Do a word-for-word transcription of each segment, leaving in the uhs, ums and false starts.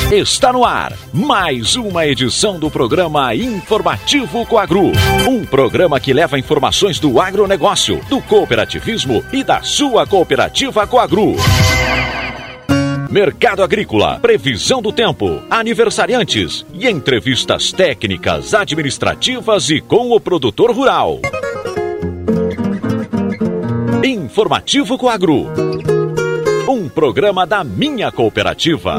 Está no ar mais uma edição do programa Informativo Coagru. Um programa que leva informações do agronegócio, do cooperativismo e da sua cooperativa Coagru. Mercado agrícola, previsão do tempo, aniversariantes e entrevistas técnicas, administrativas e com o produtor rural. Informativo Coagru, um programa da minha cooperativa.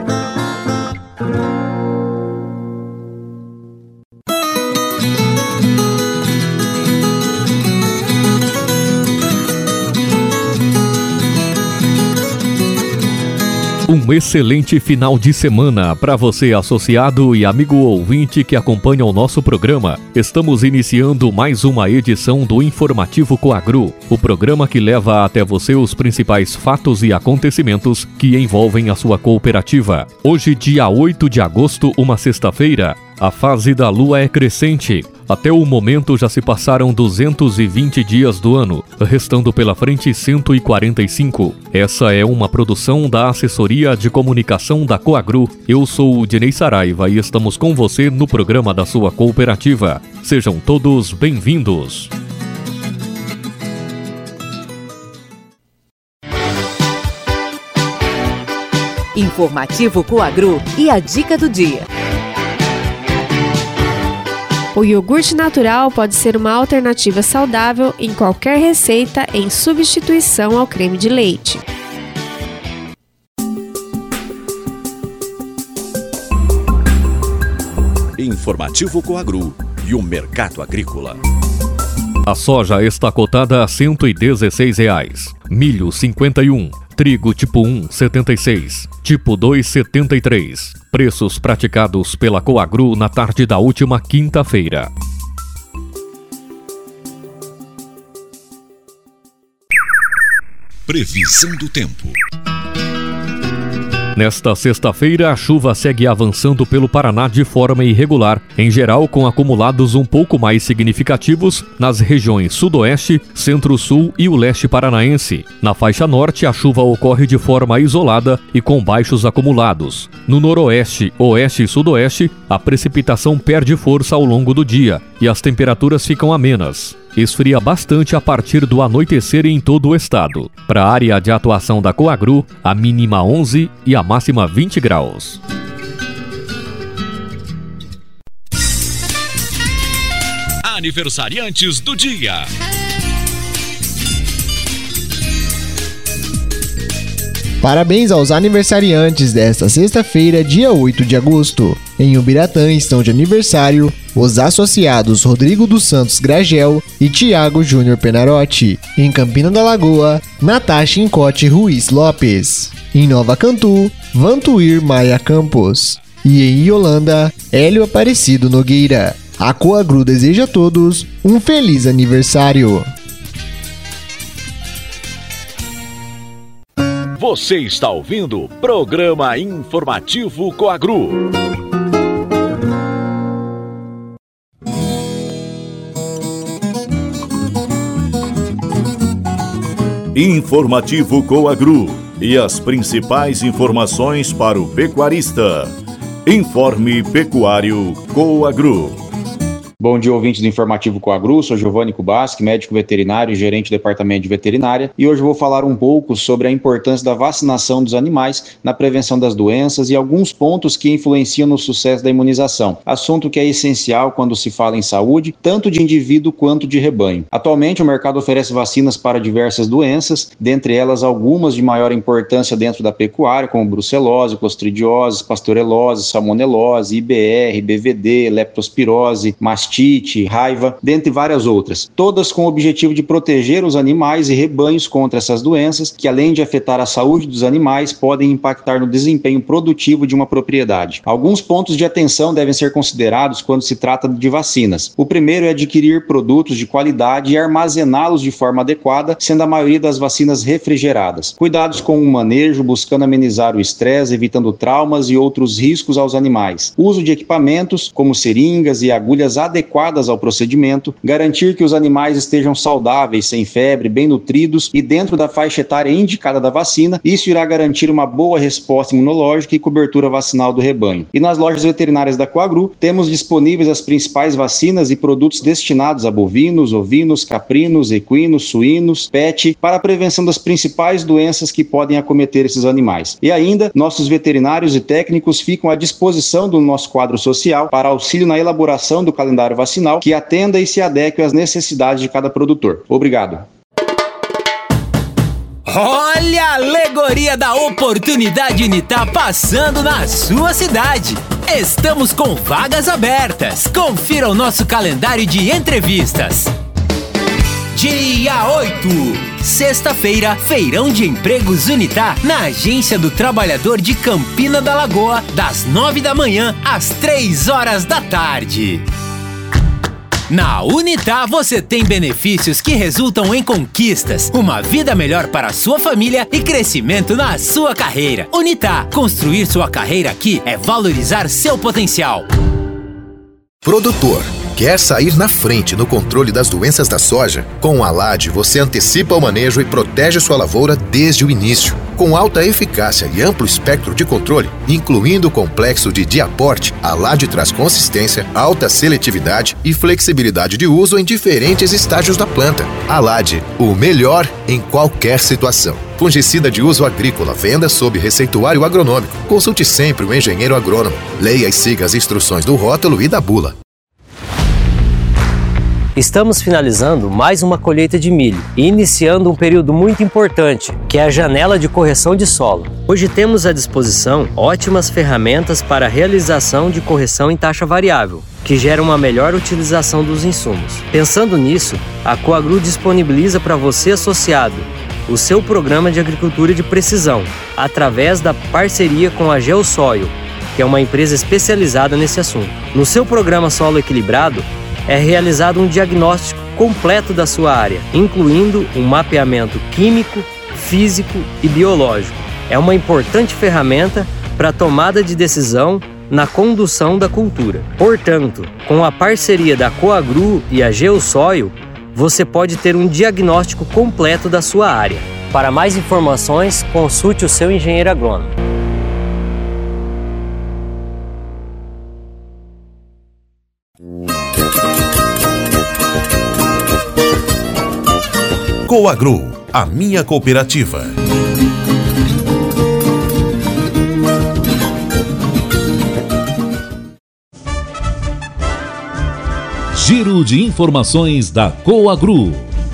Um excelente final de semana para você, associado e amigo ouvinte que acompanha o nosso programa. Estamos iniciando mais uma edição do Informativo Coagru, o programa que leva até você os principais fatos e acontecimentos que envolvem a sua cooperativa. Hoje, dia oito de agosto, uma sexta-feira, a fase da lua é crescente. Até o momento já se passaram duzentos e vinte dias do ano, restando pela frente cento e quarenta e cinco. Essa é uma produção da Assessoria de Comunicação da Coagru. Eu sou o Dinei Saraiva e estamos com você no programa da sua cooperativa. Sejam todos bem-vindos. Informativo Coagru e a dica do dia. O iogurte natural pode ser uma alternativa saudável em qualquer receita em substituição ao creme de leite. Informativo Coagru e o mercado agrícola. A soja está cotada a cento e dezesseis reais, milho cinquenta e um, trigo tipo um setenta e seis, tipo dois setenta e três. Preços praticados pela Coagru na tarde da última quinta-feira. Previsão do tempo. Nesta sexta-feira, a chuva segue avançando pelo Paraná de forma irregular, em geral com acumulados um pouco mais significativos nas regiões sudoeste, centro-sul e o leste paranaense. Na faixa norte, a chuva ocorre de forma isolada e com baixos acumulados. No noroeste, oeste e sudoeste, a precipitação perde força ao longo do dia e as temperaturas ficam amenas. Esfria bastante a partir do anoitecer em todo o estado. Para a área de atuação da Coagru, a mínima onze e a máxima vinte graus. Aniversariantes do dia. Parabéns aos aniversariantes desta sexta-feira, dia oito de agosto. Em Ubiratã estão de aniversário os associados Rodrigo dos Santos Gragel e Tiago Júnior Penarotti. Em Campina da Lagoa, Natasha Incote Ruiz Lopes. Em Nova Cantu, Vantuir Maia Campos. E em Iolanda, Hélio Aparecido Nogueira. A Coagru deseja a todos um feliz aniversário. Você está ouvindo o programa Informativo Coagru. Informativo Coagru e as principais informações para o pecuarista. Informe Pecuário Coagru. Bom dia, ouvintes do Informativo Coagru, sou Giovanni Kubaschi, médico veterinário e gerente do departamento de veterinária, e hoje vou falar um pouco sobre a importância da vacinação dos animais na prevenção das doenças e alguns pontos que influenciam no sucesso da imunização, assunto que é essencial quando se fala em saúde, tanto de indivíduo quanto de rebanho. Atualmente, o mercado oferece vacinas para diversas doenças, dentre elas algumas de maior importância dentro da pecuária, como brucelose, clostridiose, pastorelose, salmonelose, I B R, B V D, leptospirose, mastite, raiva, dentre várias outras, todas com o objetivo de proteger os animais e rebanhos contra essas doenças que, além de afetar a saúde dos animais, podem impactar no desempenho produtivo de uma propriedade. Alguns pontos de atenção devem ser considerados quando se trata de vacinas. O primeiro é adquirir produtos de qualidade e armazená-los de forma adequada, sendo a maioria das vacinas refrigeradas. Cuidados com o manejo, buscando amenizar o estresse, evitando traumas e outros riscos aos animais. Uso de equipamentos, como seringas e agulhas adequadas adequadas ao procedimento, garantir que os animais estejam saudáveis, sem febre, bem nutridos e dentro da faixa etária indicada da vacina. Isso irá garantir uma boa resposta imunológica e cobertura vacinal do rebanho. E nas lojas veterinárias da Coagru, temos disponíveis as principais vacinas e produtos destinados a bovinos, ovinos, caprinos, equinos, suínos, pet, para a prevenção das principais doenças que podem acometer esses animais. E ainda, nossos veterinários e técnicos ficam à disposição do nosso quadro social para auxílio na elaboração do calendário vacinal que atenda e se adeque às necessidades de cada produtor. Obrigado. Olha a alegoria da oportunidade Unitar passando na sua cidade. Estamos com vagas abertas. Confira o nosso calendário de entrevistas. Dia oito, sexta-feira, Feirão de Empregos Unitar na Agência do Trabalhador de Campina da Lagoa, das nove da manhã às três horas da tarde. Na Unitar você tem benefícios que resultam em conquistas, uma vida melhor para a sua família e crescimento na sua carreira. Unitar, construir sua carreira aqui é valorizar seu potencial. Produtor, quer sair na frente no controle das doenças da soja? Com a Alad, você antecipa o manejo e protege sua lavoura desde o início. Com alta eficácia e amplo espectro de controle, incluindo o complexo de Diaporte, a Alad traz consistência, alta seletividade e flexibilidade de uso em diferentes estágios da planta. Alad, o melhor em qualquer situação. Fungicida de uso agrícola, venda sob receituário agronômico. Consulte sempre o engenheiro agrônomo. Leia e siga as instruções do rótulo e da bula. Estamos finalizando mais uma colheita de milho e iniciando um período muito importante, que é a janela de correção de solo. Hoje temos à disposição ótimas ferramentas para a realização de correção em taxa variável, que gera uma melhor utilização dos insumos. Pensando nisso, a Coagru disponibiliza para você associado o seu programa de agricultura de precisão, através da parceria com a Geosoil, que é uma empresa especializada nesse assunto. No seu programa Solo Equilibrado, é realizado um diagnóstico completo da sua área, incluindo um mapeamento químico, físico e biológico. É uma importante ferramenta para a tomada de decisão na condução da cultura. Portanto, com a parceria da Coagru e a Geosoil, você pode ter um diagnóstico completo da sua área. Para mais informações, consulte o seu engenheiro agrônomo. Coagru, a minha cooperativa. Giro de informações da Coagru.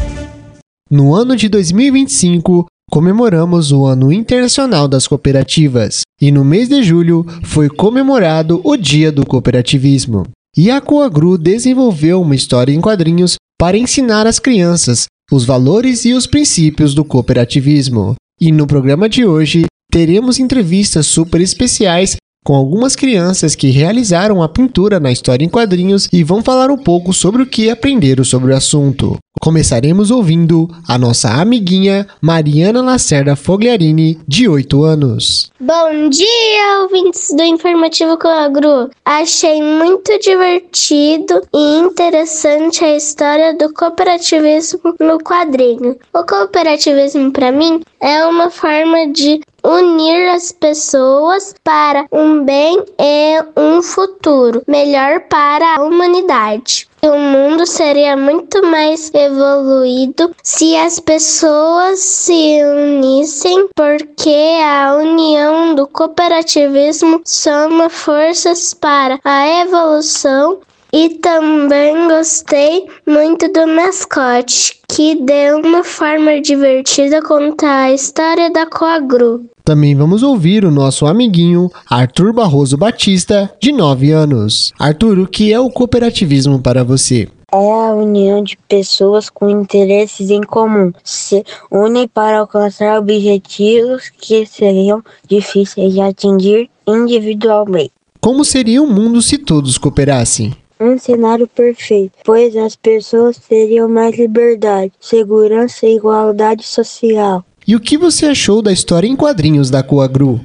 No ano de dois mil e vinte e cinco, comemoramos o Ano Internacional das Cooperativas e no mês de julho foi comemorado o Dia do Cooperativismo. E a Coagru desenvolveu uma história em quadrinhos para ensinar às crianças os valores e os princípios do cooperativismo. E no programa de hoje, teremos entrevistas super especiais com algumas crianças que realizaram a pintura na história em quadrinhos e vão falar um pouco sobre o que aprenderam sobre o assunto. Começaremos ouvindo a nossa amiguinha Mariana Lacerda Fogliarini, de oito anos. Bom dia, ouvintes do Informativo Coagru. Achei muito divertido e interessante a história do cooperativismo no quadrinho. O cooperativismo, para mim, é uma forma de unir as pessoas para um bem e um futuro melhor para a humanidade. O mundo seria muito mais evoluído se as pessoas se unissem, porque a união do cooperativismo soma forças para a evolução. E também gostei muito do mascote, que deu uma forma divertida contar a história da Coagru. Também vamos ouvir o nosso amiguinho Arthur Barroso Batista, de nove anos. Arthur, o que é o cooperativismo para você? É a união de pessoas com interesses em comum. Se unem para alcançar objetivos que seriam difíceis de atingir individualmente. Como seria o mundo se todos cooperassem? Um cenário perfeito, pois as pessoas teriam mais liberdade, segurança e igualdade social. E o que você achou da história em quadrinhos da Coagru?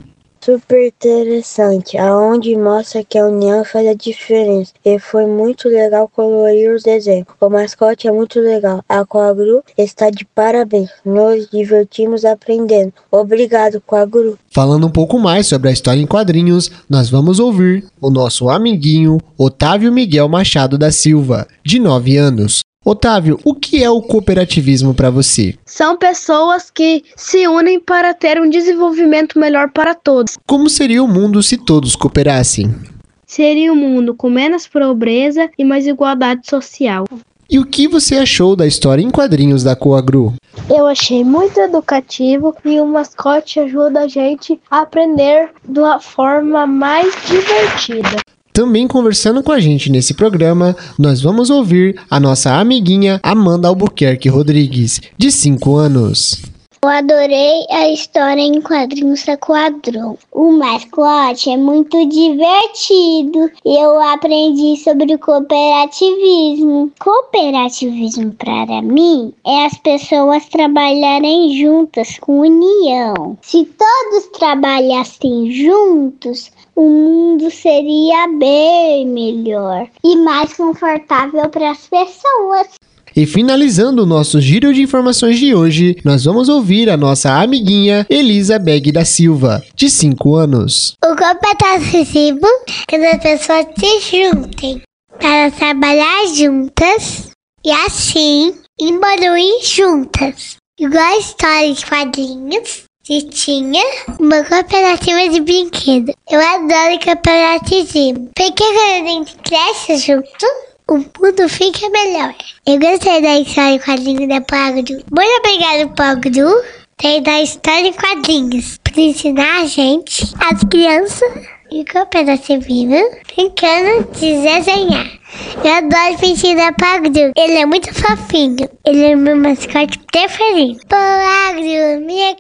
super interessante, aonde mostra que a união faz a diferença. E foi muito legal colorir os desenhos. O mascote é muito legal. A Coagru está de parabéns. Nos divertimos aprendendo. Obrigado, Coagru. Falando um pouco mais sobre a história em quadrinhos, nós vamos ouvir o nosso amiguinho Otávio Miguel Machado da Silva, de nove anos. Otávio, o que é o cooperativismo para você? São pessoas que se unem para ter um desenvolvimento melhor para todos. Como seria o mundo se todos cooperassem? Seria um mundo com menos pobreza e mais igualdade social. E o que você achou da história em quadrinhos da Coagru? Eu achei muito educativo e o mascote ajuda a gente a aprender de uma forma mais divertida. Também conversando com a gente nesse programa, nós vamos ouvir a nossa amiguinha Amanda Albuquerque Rodrigues, de cinco anos. Eu adorei a história em quadrinhos da Coagru. O mascote é muito divertido e eu aprendi sobre o cooperativismo. Cooperativismo, para mim, é as pessoas trabalharem juntas com união. Se todos trabalhassem juntos, o mundo seria bem melhor e mais confortável para as pessoas. E finalizando o nosso giro de informações de hoje, nós vamos ouvir a nossa amiguinha Elisa Beg da Silva, de cinco anos. O cooperativismo é que as pessoas se juntem para trabalhar juntas e assim evoluir juntas. Igual a história de quadrinhos que tinha uma cooperativa de brinquedo. Eu adoro cooperativismo, porque quando a gente cresce junto, o mundo fica melhor. Eu gostei da história em quadrinhos da Coagru. Muito obrigada, Coagru. Tem da história em quadrinhos para ensinar a gente, as crianças e cooperativismo, brincando de desenhar. Eu adoro o bichinho da Coagru. Ele é muito fofinho. Ele é o meu mascote preferido. Coagru, minha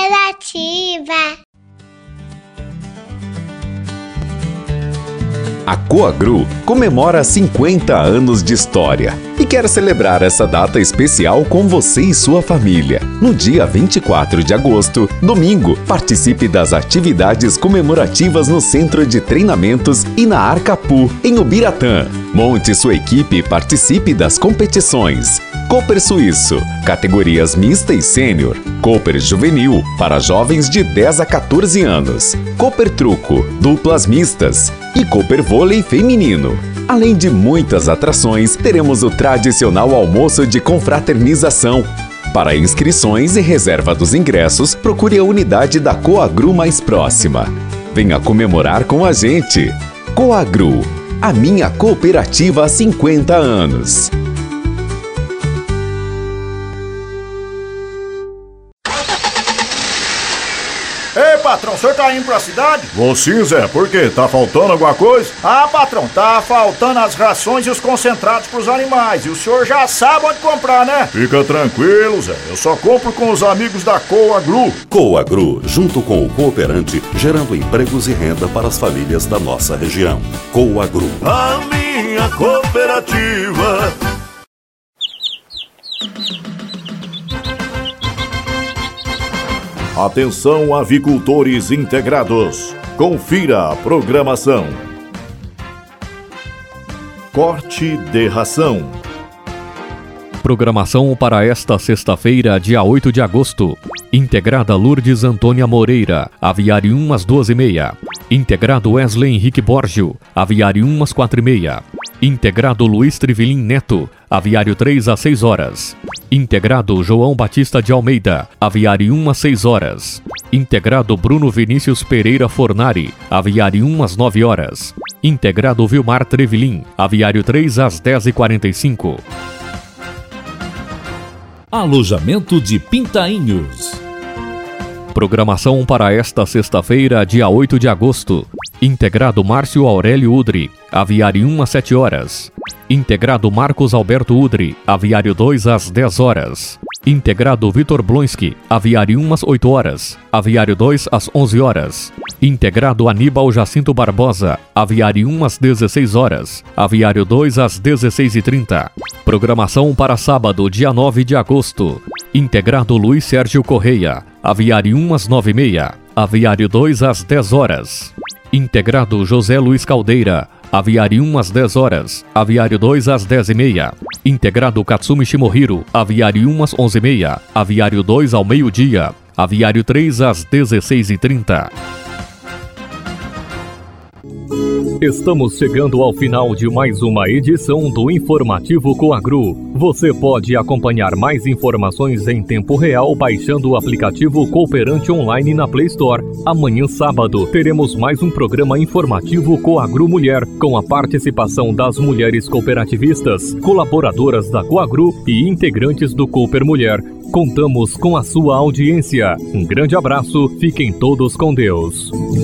cooperativa. A Coagru comemora cinquenta anos de história e quer celebrar essa data especial com você e sua família. No dia vinte e quatro de agosto, domingo, participe das atividades comemorativas no Centro de Treinamentos e na Arcapu, em Ubiratã. Monte sua equipe e participe das competições. Cooper Suíço, categorias mista e sênior. Cooper Juvenil, para jovens de dez a quatorze anos. Cooper Truco, duplas mistas. E Cooper Vôlei feminino. Além de muitas atrações, teremos o tradicional almoço de confraternização. Para inscrições e reserva dos ingressos, procure a unidade da Coagru mais próxima. Venha comemorar com a gente. Coagru, a minha cooperativa há cinquenta anos. Ei, patrão, o senhor tá indo pra cidade? Vou sim, Zé. Por quê? Tá faltando alguma coisa? Ah, patrão, tá faltando as rações e os concentrados pros animais. E o senhor já sabe onde comprar, né? Fica tranquilo, Zé. Eu só compro com os amigos da Coagru. Coagru, junto com o cooperante, gerando empregos e renda para as famílias da nossa região. Coagru. A minha cooperativa. Atenção, avicultores integrados. Confira a programação. Corte de ração. Programação para esta sexta-feira, dia oito de agosto. Integrada Lourdes Antônia Moreira, aviário um às duas e meia. Integrado Wesley Henrique Borgio, aviário um às quatro e meia. Integrado Luiz Trivelin Neto, aviário três às seis horas. Integrado João Batista de Almeida, aviário um às seis horas. Integrado Bruno Vinícius Pereira Fornari, aviário um às nove horas. Integrado Vilmar Trevelin, aviário três às dez e quarenta e cinco. Alojamento de Pintainhos. Programação para esta sexta-feira, dia oito de agosto. Integrado Márcio Aurélio Udri, aviário um às sete horas. Integrado Marcos Alberto Udri, aviário dois às dez horas. Integrado Vitor Blonski, aviário um às oito horas. Aviário dois às onze horas. Integrado Aníbal Jacinto Barbosa, aviário um às dezesseis horas. Aviário dois às dezesseis e trinta. Programação para sábado, dia nove de agosto. Integrado Luiz Sérgio Correia, aviário um às nove e meia. Aviário dois às dez horas. Integrado José Luiz Caldeira, Aviário um às dez horas, Aviário dois às dez e meia. Integrado Katsumi Shimohiro, Aviário um às onze e meia, Aviário dois ao meio-dia, Aviário três às dezesseis e trinta. Estamos chegando ao final de mais uma edição do Informativo Coagru. Você pode acompanhar mais informações em tempo real baixando o aplicativo Cooperante Online na Play Store. Amanhã, sábado, teremos mais um programa informativo Coagru Mulher, com a participação das mulheres cooperativistas, colaboradoras da Coagru e integrantes do Cooper Mulher. Contamos com a sua audiência. Um grande abraço, fiquem todos com Deus.